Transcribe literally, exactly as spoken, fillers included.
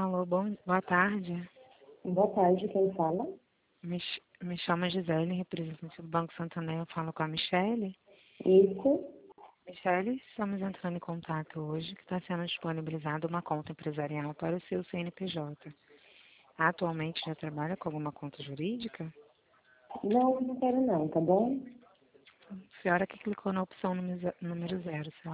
Alô, bom, boa tarde. Boa tarde, quem fala? Me, ch- me chamo Gisele, representante do Banco Santander. Eu falo com a Michele. Isso? Michele, estamos entrando em contato hoje que está sendo disponibilizada uma conta empresarial para o seu C N P J. Atualmente já trabalha com alguma conta jurídica? Não, não quero não, tá bom? A senhora que clicou na opção número ze- número zero,